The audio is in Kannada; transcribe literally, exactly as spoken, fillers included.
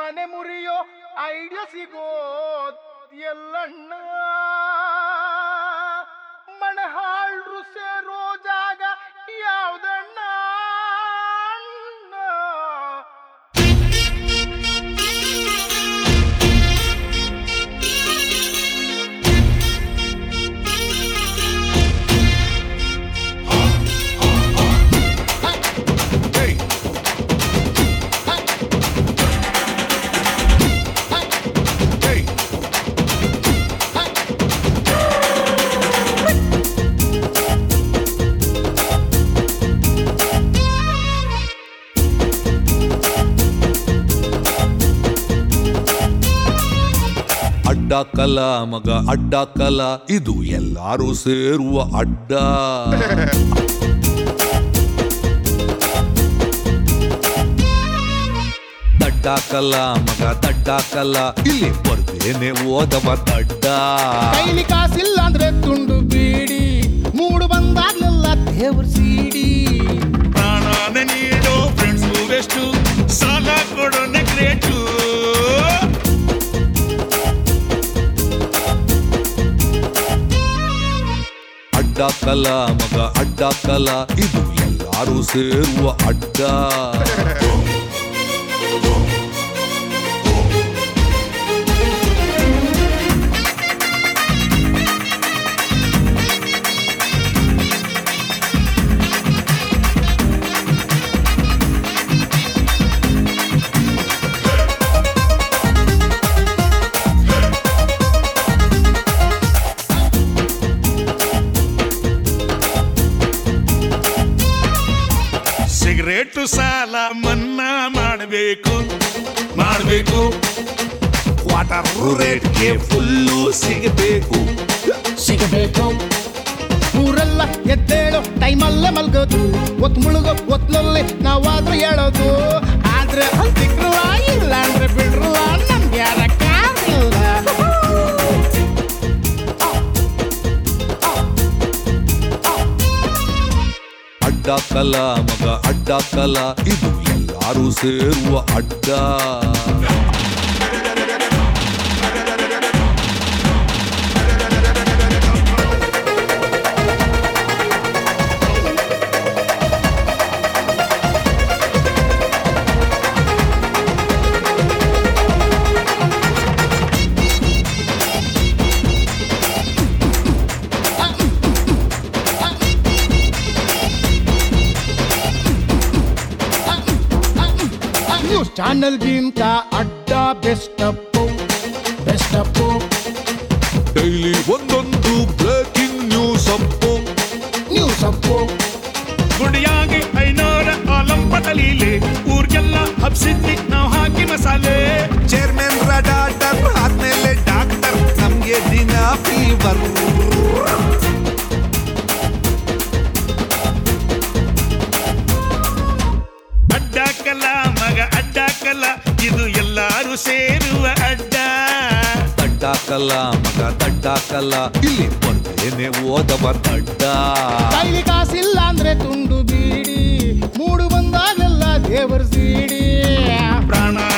ಮನೆ ಮುರಿಯೋ ಐಡಿಯಾ ಸಿಗೋದ್ ಎಲ್ಲಣ್ಣ ಮಣಹಾಳ್ರು ಸೇರೋ ಜಾಗ ಯಾವ್ದಣ್ಣ ಅಡ್ಡಕಲ ಮಗ ಅಡ್ಡಕಲ ಇದು ಎಲ್ಲಾರು ಸೇರುವ ಅಡ್ಡ. ದಡ್ಡಕಲ ಮಗ ದಡ್ಡಕಲ ಇಲ್ಲಿ ಬರ್ತೇನೆ ಓದವ ದಡ್ಡ. ಕೈಲಿ ಕಾಸಿಲ್ಲ ಅಂದ್ರೆ ತುಂಡು ಬೀಡಿ ಮೂಡು ಬಂದಾಗ್ಲೆಲ್ಲ ದೇವ್ರ ಸೀಡಿ. ಪ್ರಾಣಾನ ನೀಡೋ ಫ್ರೆಂಡ್ಸ್ ಎಷ್ಟು ಸಾಲ ಕೊಡೋ ನೆಗ್ರೇಟು. ಅಡ್ಡಕಲ ಮಗ ಅಡ್ಡಕಲ ಇದು ಎಲ್ಲಾರು ಸೇರುವ ಅಡ್ಡ. ಸಿಗರೇಟು ಸಾಲ ಮನ್ನಾ ಮಾಡಬೇಕು ಮಾಡಬೇಕು. ಕ್ವಾರ್ಟರ್ ರೇಟ್ಗೆ ಫುಲ್ಲು ಸಿಗಬೇಕು ಸಿಗಬೇಕು. ಊರೆಲ್ಲ ಎದ್ದೇಳೋ ಟೈಮಲ್ಲೇ ಮಲ್ಗೋದು, ಒತ್ ಮುಳುಗೋ ಒತ್ನಲ್ಲಿ ನಾವಾದ್ರೂ ಹೇಳೋದು. ಆದ್ರೆ ಅಲ್ಲಿ ಸಿಕ್ರಲ್ಲ ಇಲ್ಲ ಅಂದ್ರೆ ಬಿಡ್ರಲ್ಲ ನಮ್ಗೆ ಯಾರ ಕಾರಿಲ್ಲ. ಅಡ್ಡಕಲ ಮಗ ಅಡ್ಡಕಲ ಇದು ಎಲ್ಲಾರು ಸೇರುವ ಅಡ್ಡ. ನ್ಯೂಸ್ ಚಾನಲ್ಗಿಂತ ಅಡ್ಡ best Appu best Appu. Daily ಒಂದೊಂದು breaking news Appu news Appu. ಗುಡಿಯಾಗಿ ಐನೂರ ಆಲಂಪದಲೀಲೆ ಊರ್ಗೆಲ್ಲ ಹಬ್ಸಿದ್ವಿ ನಾವು ಹಾಕಿ ಮಸಾಲೆ. ಚೇರ್ಮನ್ ಡಾಕ್ಟರ್ ಆದ್ಮೇಲೆ ಡಾಕ್ಟರ್ ನಮ್ಗೆ ದಿನ ಫೀವರ್. ಅಡ್ಡಕಲ ಮಗ ಅಡ್ಡಕಲ ಇದು ಎಲ್ಲಾರು ಸೇರುವ ಅಡ್ಡ. ದಡ್ಡಕಲ ಮಗ ದಡ್ಡಕಲ ಇಲ್ಲಿ ಬರ್ತೇನೆ ಓದವ ದಡ್ಡ. ಕೈಲಿ ಕಾಸಿಲ್ಲ ಅಂದ್ರೆ ತುಂಡು ಬೀಡಿ ಮೂಡು ಬಂದಾಗೆಲ್ಲ ದೇವರ ಸೀಡಿ. ಪ್ರಾಣ